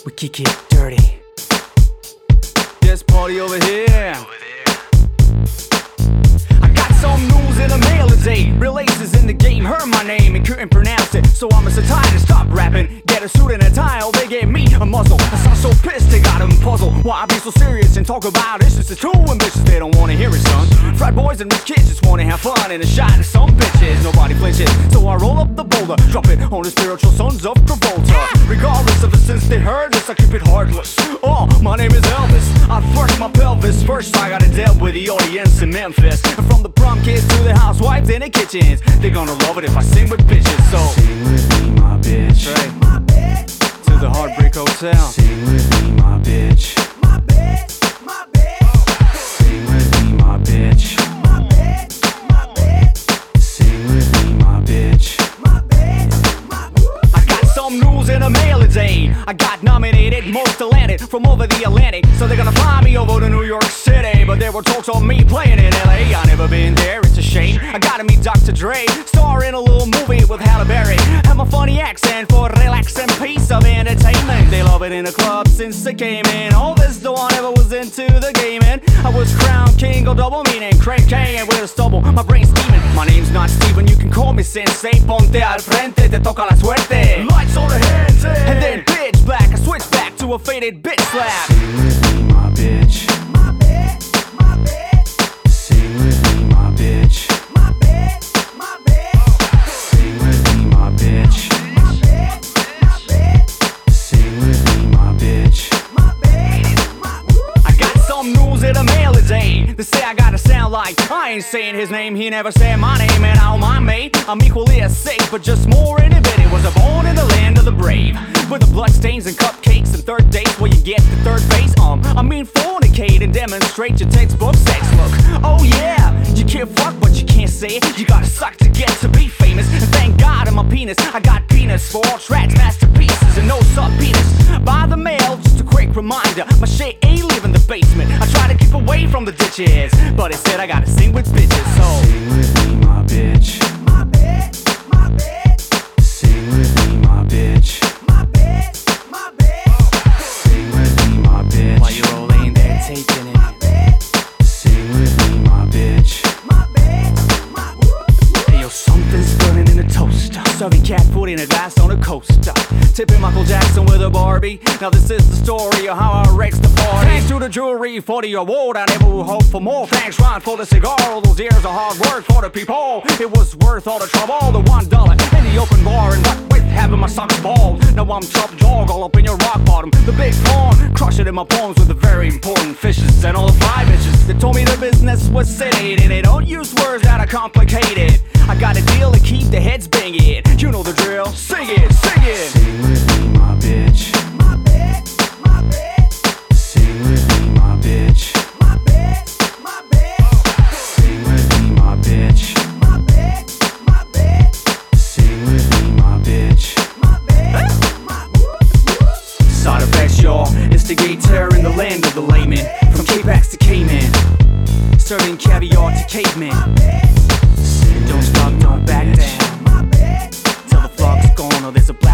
We kick it dirty. This party over here. I got some news in the mail today. Real aces in the game heard my name and couldn't pronounce it, so I'm so tired to stop rapping. Get a suit and a tie, oh, they gave me a muzzle. I sound so pissed, they got them puzzled. Why I be so serious and talk about issues? It's too ambitious, they don't wanna hear it, son. Frat boys and rich kids just wanna have fun and a shot at some bitches. Nobody flinches, so I roll up the boulder, drop it on the spiritual sons of Travolta. Regardless of the since they heard this, I keep it heartless. Oh, my name is Elvis. I first my pelvis. First I gotta deal with the audience in Memphis. And from the prom kids to the housewives in the kitchens, they're gonna love it if I sing with bitches. So sing with me, my bitch. Right. My bitch. To the Heartbreak Hotel. Sing with me, my bitch. My bitch. My bitch. Sing with me, my bitch. My bitch. My bitch. Sing with me, my bitch. My bitch. My bitch. I got some news in the mail today. I got nominated most talented from over the Atlantic, so they're gonna fly me over to New York City. But there were talks on me playing in LA. I never been there, it's a shame. I gotta meet Dr. Dre, star in a little movie with Halle Berry. Have a funny accent for relaxing piece of entertainment. They love it in the club since it came in. All this though I never was into the gaming. I was crowned king of double meaning, crank king with a stubble, my brain's steaming. My name's not Steven, you can call me Sensei. Ponte al frente, te toca la suerte. Lights on the hands, and then pitch black. I switch back to a faded bitch slap. Sing with me, my bitch. My bitch, my bitch. Sing with me, my bitch. My bitch, my bitch. Sing with me, my bitch. My bitch, my bitch. Sing with me, my bitch. My bitch, my bitch. I got some news in the mail today. They say I gotta sound like I ain't saying his name, he never said my name, and I don't mind me. I'm equally as safe, but just more innovative. Was born in the land of the brave, with the bloodstains and cupcakes and third dates where you get the third base. I mean fornicate and demonstrate your textbook sex look. Oh yeah, you can't fuck but you can't say it. You gotta suck to get to be famous. And thank God in my penis, I got penis for all tracks, masterpieces, and no subpoenas. By the mail, just a quick reminder, my shit ain't leaving the basement. I try to keep away from the ditches, but it said I gotta sing with bitches. So sing with me, my bitch. My bitch, my bitch. Sing with me, my bitch. My bitch, my bitch. Sing with me, my bitch. While you're all in there taking it. Sing with me, my bitch. My bitch, my bitch. Hey yo, something's burning in the toaster. Serving cat food in a glass on a coaster. Tipping Michael Jackson with a Barbie. Now this is the story of how I wrecked the party. Thanks to the jewelry for the award, I never would hope for more. Thanks Ron for the cigar, all those years of hard work for the people. It was worth all the trouble, the $1 in the open bar, and what with having my socks bald. Now I'm top dog all up in your rock bottom. The big pawn, crush it in my palms with the very important fishes and all the fly bitches. They told me the business was sedated, and they don't use words that are complicated. I got a deal to keep the heads banging. You know the drill. Sing it, sing it. Sing with me, my bitch. My bitch, my bitch. Sing with me, my bitch. My bitch, my bitch. Sing with me, my bitch. My bitch, my bitch. Sing with me, my bitch. My bitch, my bitch. Side effects, y'all. Instigate terror in the land of the layman. From K-Pax to Cayman. Serving caviar to cavemen. Don't stop, don't back down. Till the flock's gone or there's a black